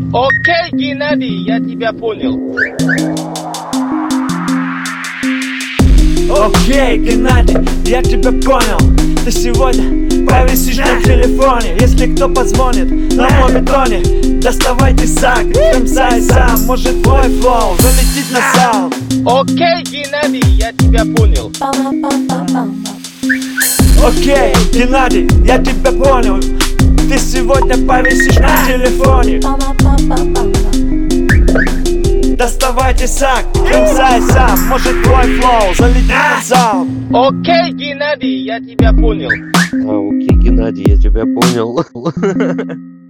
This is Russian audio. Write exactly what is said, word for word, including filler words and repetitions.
Окей, Геннадий, я тебя понял. Окей, Геннадий, я тебя понял. Ты сегодня повисишь на телефоне. Если кто позвонит на мовитоне, доставай тесак, кромсай сам. Может твой флоу залетит на зал. Окей, Геннадий, я тебя понял. Окей, Геннадий, я тебя понял. Ты сегодня повисишь на телефоне. Доставай тесак, кромсай сам. Может твой флоу залетит на зал. Окей, Геннадий, я тебя понял. А, окей, Геннадий, я тебя понял.